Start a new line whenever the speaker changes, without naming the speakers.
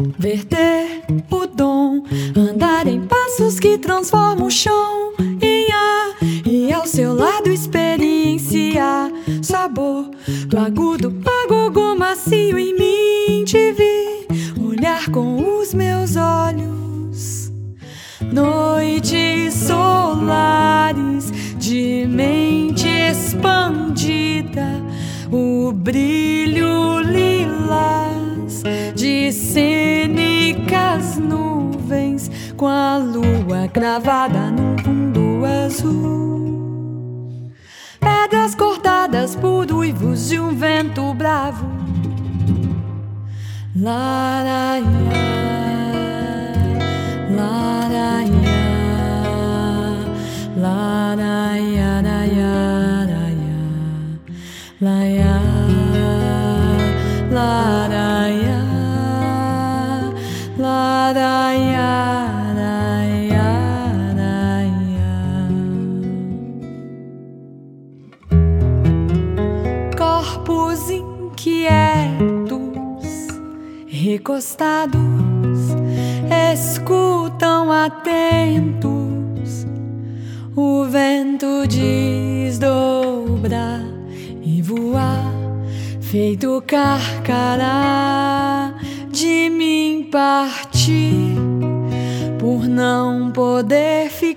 verter o dom, andar em passos que transformam o chão em ar, e ao seu lado experienciar sabor do agudo agogo macio em mim. Te vi olhar com os meus olhos, noites solares de mente expandida, o brilho lilás de cênicas nuvens, com a lua gravada num fundo azul, pedras cortadas por uivos de um vento bravo. Laraia, laraia, laraia, laraia, laraia, laraia, corpos inquietos, recostados, escutam atentos o vento desdobrar e voar, feito carcará de mim partir, por não poder ficar